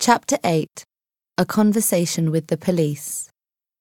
Chapter 8. A Conversation with the Police.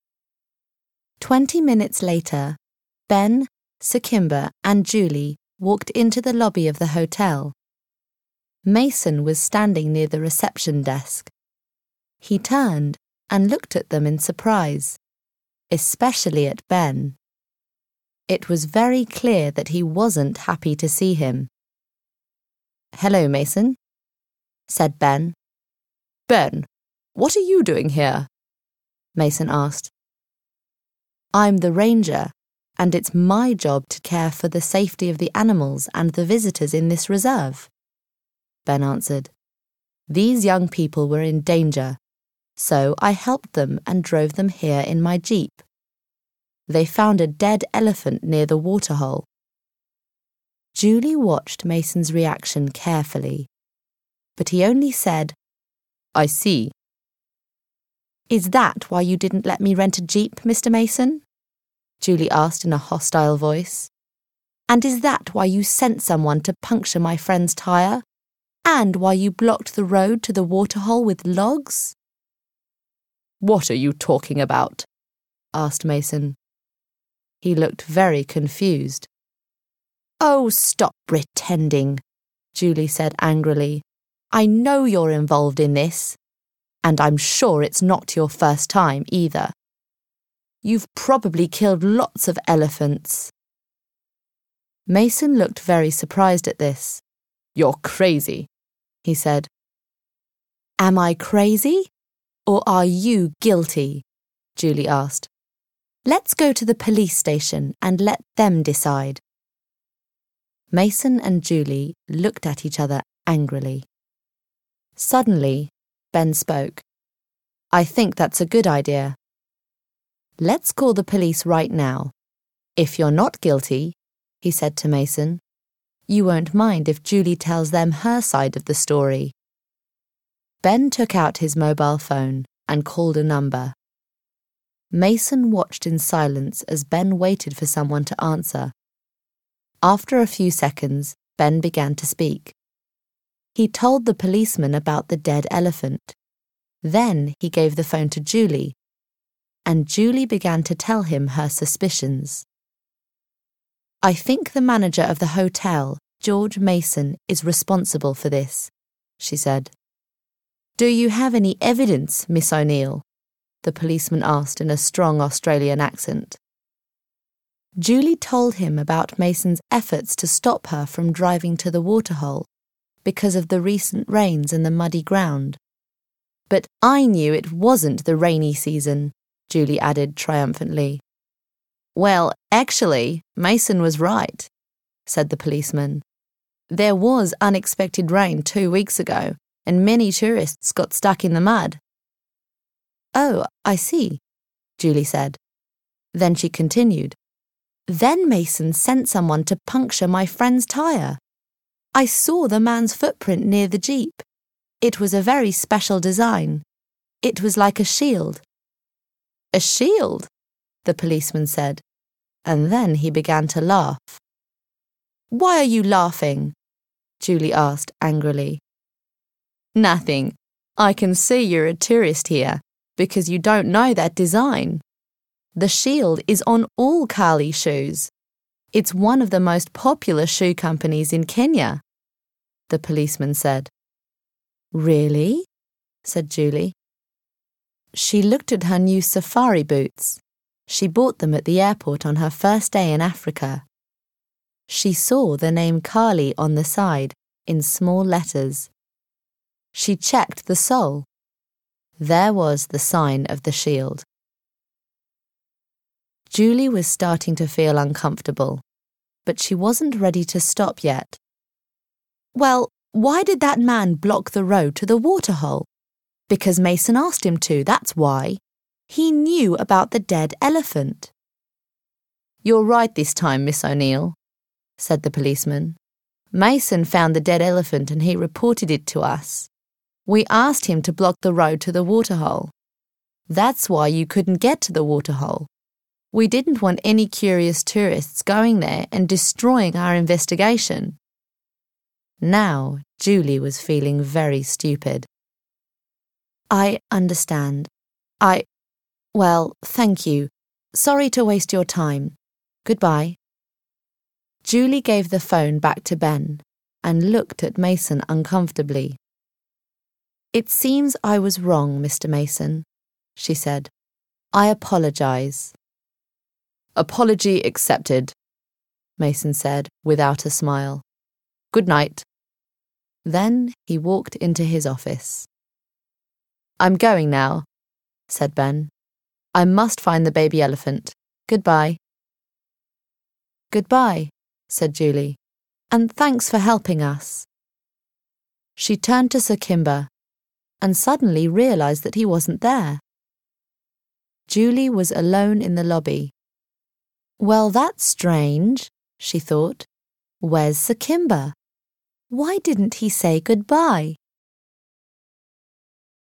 20 minutes later, Ben, Sakimba and Julie walked into the lobby of the hotel. Mason was standing near the reception desk. He turned and looked at them in surprise, especially at Ben. It was very clear that he wasn't happy to see him. "Hello, Mason," said Ben. "Ben, what are you doing here?" Mason asked. "I'm the ranger, and it's my job to care for the safety of the animals and the visitors in this reserve," Ben answered. "These young people were in danger, so I helped them and drove them here in my jeep. They found a dead elephant near the waterhole." Julie watched Mason's reaction carefully, but he only said, "I see." "Is that why you didn't let me rent a jeep, Mr. Mason?" Julie asked in a hostile voice. "And is that why you sent someone to puncture my friend's tire? And why you blocked the road to the waterhole with logs?" "What are you talking about?" asked Mason. He looked very confused. "Oh, stop pretending," Julie said angrily. "I know you're involved in this, and I'm sure it's not your first time either. You've probably killed lots of elephants." Mason looked very surprised at this. "You're crazy," he said. "Am I crazy? Or are you guilty?" Julie asked. "Let's go to the police station and let them decide." Mason and Julie looked at each other angrily. Suddenly, Ben spoke. "I think that's a good idea. Let's call the police right now. If you're not guilty," he said to Mason, "you won't mind if Julie tells them her side of the story." Ben took out his mobile phone and called a number. Mason watched in silence as Ben waited for someone to answer. After a few seconds, Ben began to speak. He told the policeman about the dead elephant. Then he gave the phone to Julie, and Julie began to tell him her suspicions. "I think the manager of the hotel, George Mason, is responsible for this," she said. "Do you have any evidence, Miss O'Neill?" the policeman asked in a strong Australian accent. Julie told him about Mason's efforts to stop her from driving to the waterhole because of the recent rains and the muddy ground. "But I knew it wasn't the rainy season," Julie added triumphantly. "Well, actually, Mason was right," said the policeman. "There was unexpected rain 2 weeks ago, and many tourists got stuck in the mud." "Oh, I see," Julie said. Then she continued. "Then Mason sent someone to puncture my friend's tire. I saw the man's footprint near the jeep. It was a very special design. It was like a shield." "A shield?" the policeman said, and then he began to laugh. "Why are you laughing?" Julie asked angrily. "Nothing. I can see you're a tourist here because you don't know that design. The shield is on all Kali shoes. It's one of the most popular shoe companies in Kenya," the policeman said. "Really?" said Julie. She looked at her new safari boots. She bought them at the airport on her first day in Africa. She saw the name Kali on the side in small letters. She checked the sole. There was the sign of the shield. Julie was starting to feel uncomfortable, but she wasn't ready to stop yet. "Well, why did that man block the road to the waterhole?" "Because Mason asked him to, that's why. He knew about the dead elephant." "You're right this time, Miss O'Neill," said the policeman. "Mason found the dead elephant and he reported it to us. We asked him to block the road to the waterhole. That's why you couldn't get to the waterhole. We didn't want any curious tourists going there and destroying our investigation." Now, Julie was feeling very stupid. I understand. Well, thank you. Sorry to waste your time. Goodbye. Julie gave the phone back to Ben and looked at Mason uncomfortably. It seems I was wrong, Mr. Mason, she said. I apologise. Apology accepted, Mason said without a smile. Good night. Then he walked into his office. I'm going now, said Ben. I must find the baby elephant. Goodbye. Goodbye, said Julie, and thanks for helping us. She turned to Sir Kimber and suddenly realised that he wasn't there. Julie was alone in the lobby. Well, that's strange, she thought. Where's Sir Kimber? Why didn't he say goodbye?